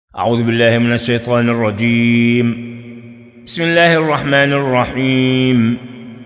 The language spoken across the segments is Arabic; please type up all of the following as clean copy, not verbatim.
أعوذ بالله من الشيطان الرجيم. بسم الله الرحمن الرحيم.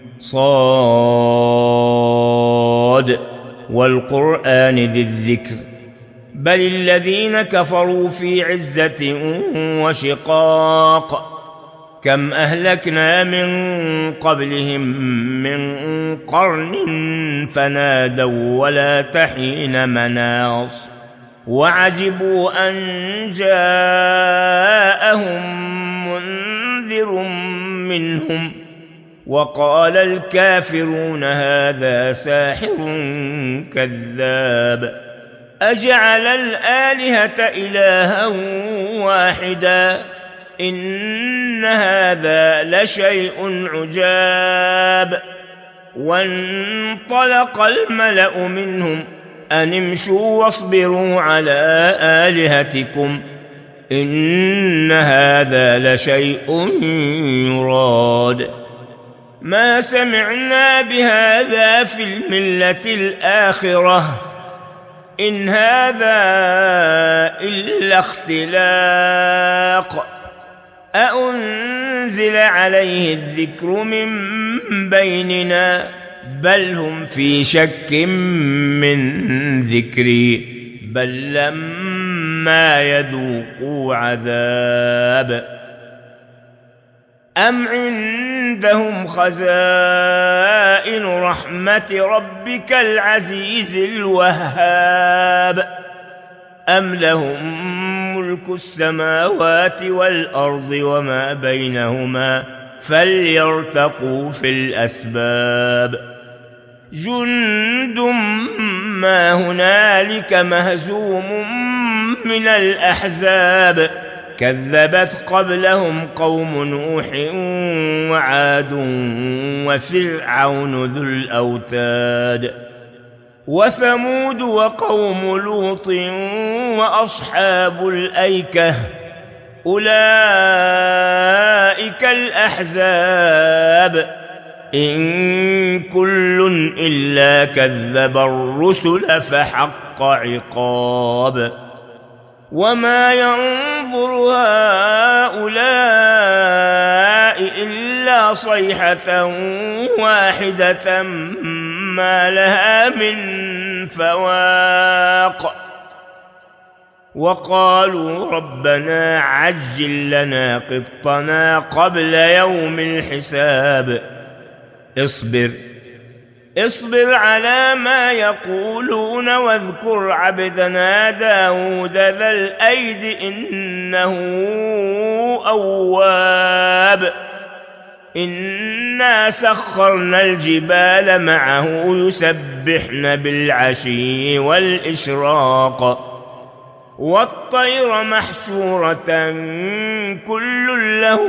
صاد والقرآن ذي الذكر بل الذين كفروا في عزة وشقاق كم أهلكنا من قبلهم من قرن فنادوا ولا تحين مناص وعجبوا أن جاءهم منذر منهم وقال الكافرون هذا ساحر كذاب أجعل الآلهة إلها واحدا إن هذا لشيء عجاب وانطلق الملأ منهم أن امشوا واصبروا على آلهتكم إن هذا لشيء يراد ما سمعنا بهذا في الملة الآخرة إن هذا إلا اختلاق أأنزل عليه الذكر من بيننا بل هم في شك من ذكري بل لما يذوقوا عذاب أم عندهم خزائن رحمة ربك العزيز الوهاب أم لهم ملك السماوات والأرض وما بينهما فليرتقوا في الأسباب جند ما هنالك مهزوم من الأحزاب كذبت قبلهم قوم نوح وعاد وفرعون ذو الأوتاد وثمود وقوم لوط وأصحاب الأيكة أولئك الأحزاب إن كل إلا كذب الرسل فحق عقاب وما ينظر هؤلاء إلا صيحة واحدة ما لها من فواق وقالوا ربنا عجل لنا قطنا قبل يوم الحساب اصبر على ما يقولون واذكر عبدنا داود ذا الأيد إنه أواب إنا سخرنا الجبال معه يسبحن بالعشي والإشراق والطير محشورة كل له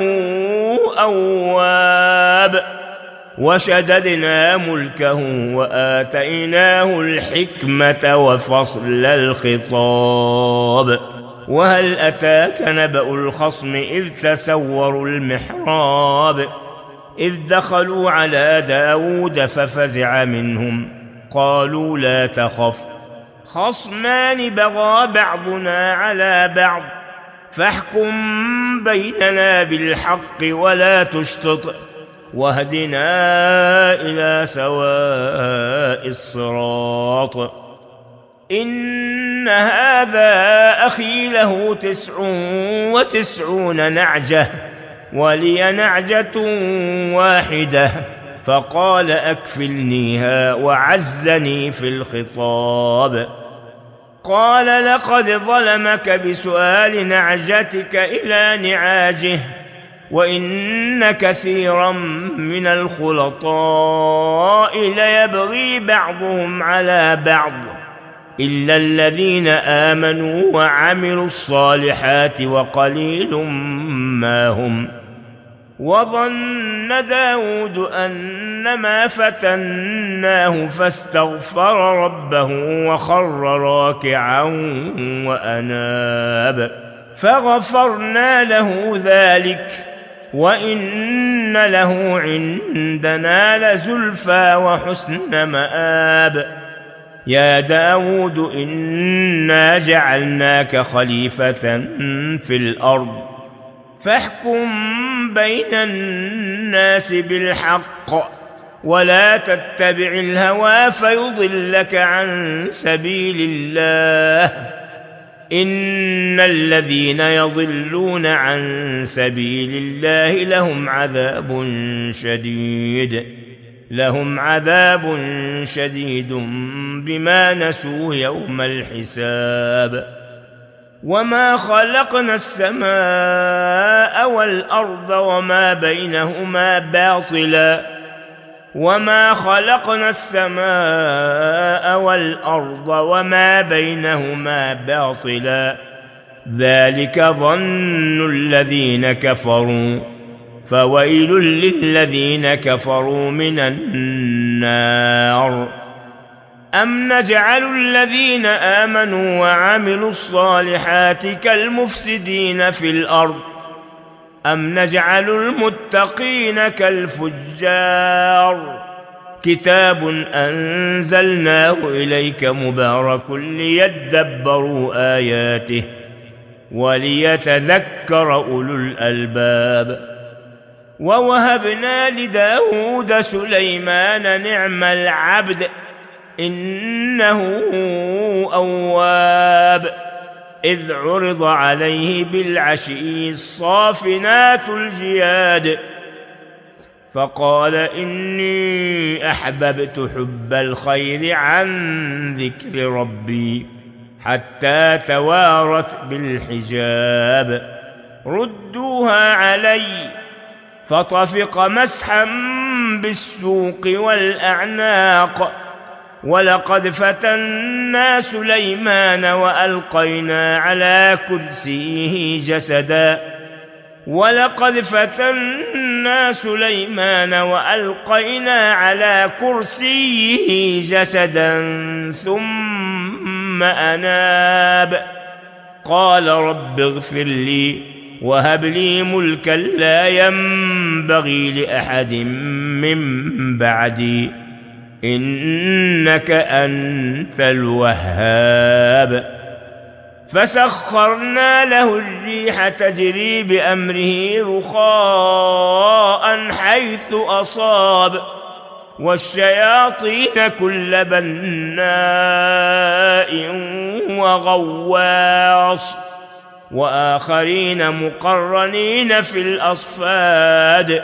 أواب وشددنا ملكه وآتيناه الحكمة وفصل الخطاب وهل أتاك نبأ الخصم إذ تسوروا المحراب إذ دخلوا على داود ففزع منهم قالوا لا تخف خصمان بغى بعضنا على بعض فاحكم بيننا بالحق ولا تشطط واهدنا إلى سواء الصراط إن هذا أخي له 99 نعجة ولي نعجة واحدة فقال أكفلنيها وعزني في الخطاب قال لقد ظلمك بسؤال نعجتك إلى نعاجه وإن كثيرا من الخلطاء ليبغي بعضهم على بعض إلا الذين آمنوا وعملوا الصالحات وقليل ما هم وظن داود أنما فتناه فاستغفر ربه وخر راكعا وأناب فغفرنا له ذلك وإن له عندنا لزلفى وحسن مآب يا داود إنا جعلناك خليفة في الأرض فاحكم بين الناس بالحق ولا تتبع الهوى فيضلك عن سبيل الله إن الذين يضلون عن سبيل الله لهم عذاب شديد بما نسوا يوم الحساب وما خلقنا السماء والأرض وما بينهما باطلا ذلك ظن الذين كفروا فويل للذين كفروا من النار أم نجعل الذين آمنوا وعملوا الصالحات كالمفسدين في الأرض أم نجعل المتقين كالفجار كتاب أنزلناه إليك مبارك ليدبروا آياته وليتذكر أولو الألباب ووهبنا لداود سليمان نعم العبد إنه أواب إذ عرض عليه بالعشي الصافنات الجياد فقال إني أحببت حب الخير عن ذكر ربي حتى توارت بالحجاب ردوها علي فطفق مسحا بالسوق والأعناق ولقد فتنا سليمان وألقينا على كرسيه جسدا ثم أناب قال رب اغفر لي وهب لي ملكا لا ينبغي لأحد من بعدي إنك أنت الوهاب فسخرنا له الريح تجري بأمره رخاء حيث أصاب والشياطين كل بناء وغواص وآخرين مقرنين في الأصفاد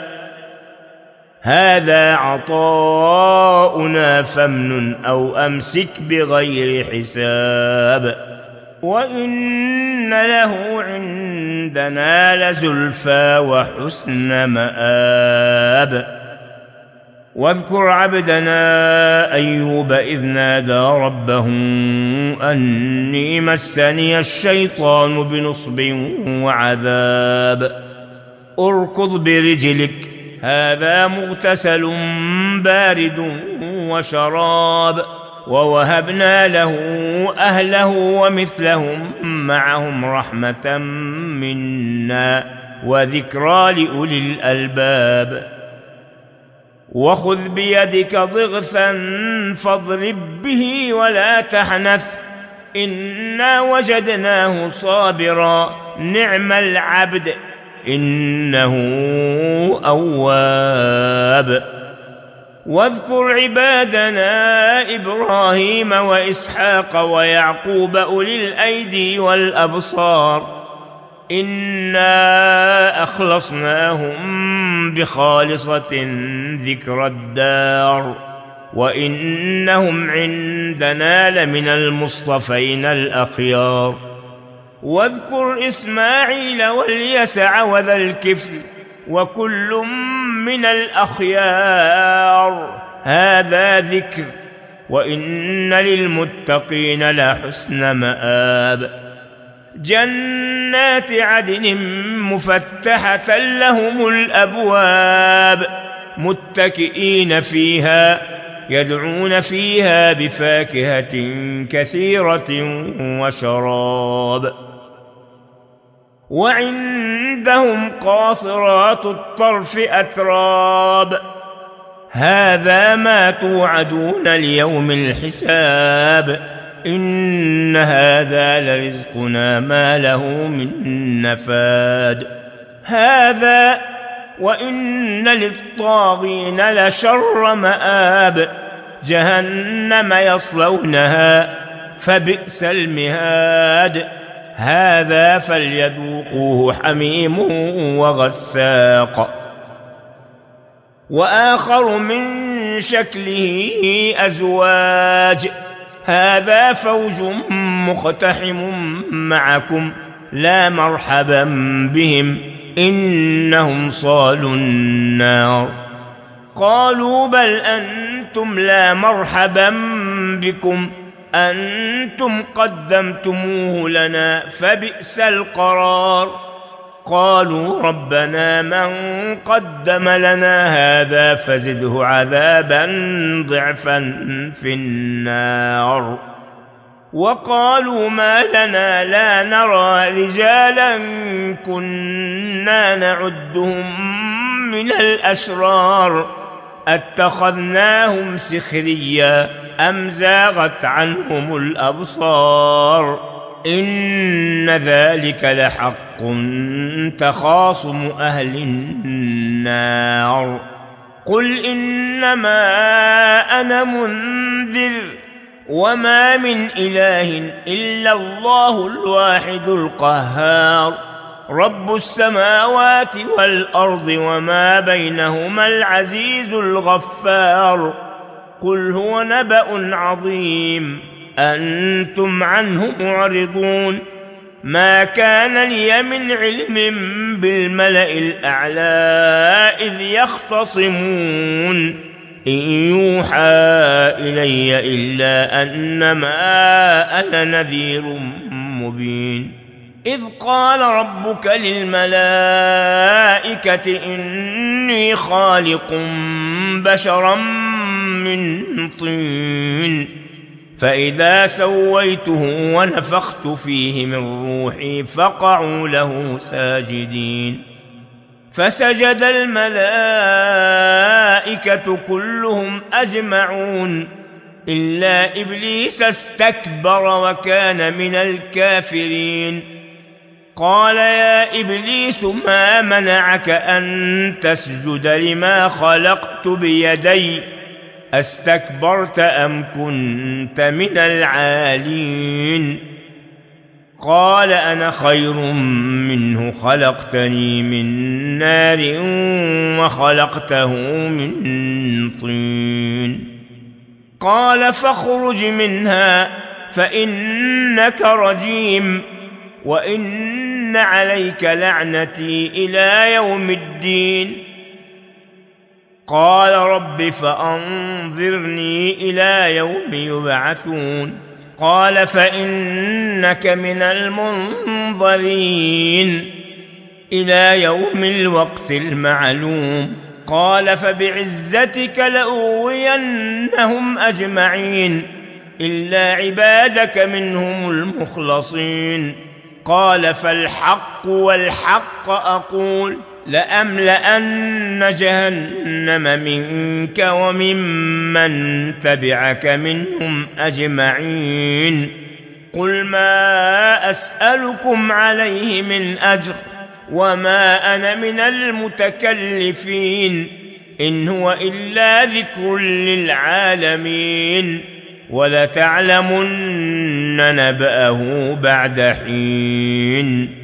هذا عطاؤنا فامنن أو أمسك بغير حساب وإن له عندنا لزلفى وحسن مآب واذكر عبدنا أيوب إذ نادى ربه أني مسني الشيطان بنصب وعذاب اركض برجلك هذا مغتسل بارد وشراب ووهبنا له أهله ومثلهم معهم رحمة منا وذكرى لأولي الألباب وخذ بيدك ضغثا فاضرب به ولا تحنث إنا وجدناه صابرا نعم العبد إنه أواب واذكر عبادنا إبراهيم وإسحاق ويعقوب أولي الأيدي والأبصار إنا أخلصناهم بخالصة ذكر الدار وإنهم عندنا لمن المصطفين الأخيار واذكر إسماعيل واليسع وذا الكفل وكل من الأخيار هذا ذكر وإن للمتقين لحسن مآب جنات عدن مفتحة لهم الأبواب متكئين فيها يدعون فيها بفاكهة كثيرة وشراب وعندهم قاصرات الطرف أتراب هذا ما توعدون ليوم الحساب إن هذا لرزقنا ما له من نفاد هذا وإن للطاغين لشر مآب جهنم يصلونها فبئس المهاد هذا فليذوقوه حميم وغساق وآخر من شكله أزواج هذا فوج مقتحم معكم لا مرحبا بهم إنهم صالوا النار قالوا بل أنتم لا مرحبا بكم أنتم قدمتموه لنا فبئس القرار قالوا ربنا من قدم لنا هذا فزده عذابا ضعفا في النار وقالوا ما لنا لا نرى رجالا كنا نعدهم من الأشرار أتخذناهم سخريا أم زاغت عنهم الأبصار إن ذلك لحق تخاصم أهل النار قل إنما أنا منذر وما من إله إلا الله الواحد القهار رب السماوات والأرض وما بينهما العزيز الغفار قل هو نبأ عظيم أنتم عنه معرضون ما كان لي من علم بالملأ الأعلى إذ يختصمون إن يوحى إلي إلا أنما أنا نذير مبين إذ قال ربك للملائكة إني خالق بشرا من طين فإذا سويته ونفخت فيه من روحي فقعوا له ساجدين فسجد الملائكة كلهم أجمعون إلا إبليس استكبر وكان من الكافرين قال يا إبليس ما منعك أن تسجد لما خلقت بيدي أستكبرت أم كنت من العالين قال أنا خير منه خلقتني من نار وخلقته من طين قال فاخرج منها فإنك رجيم وإن عليك لعنتي إلى يوم الدين قال رب فأنظرني إلى يوم يبعثون قال فإنك من المنظرين إلى يوم الوقت المعلوم قال فبعزتك لأغوينهم أجمعين إلا عبادك منهم المخلصين قال فالحق والحق أقول لأملأن جهنم منك وممن تبعك منهم أجمعين قل ما أسألكم عليه من أجر وما أنا من المتكلفين إن هو إلا ذكر للعالمين ولتعلمن نبأه بعد حين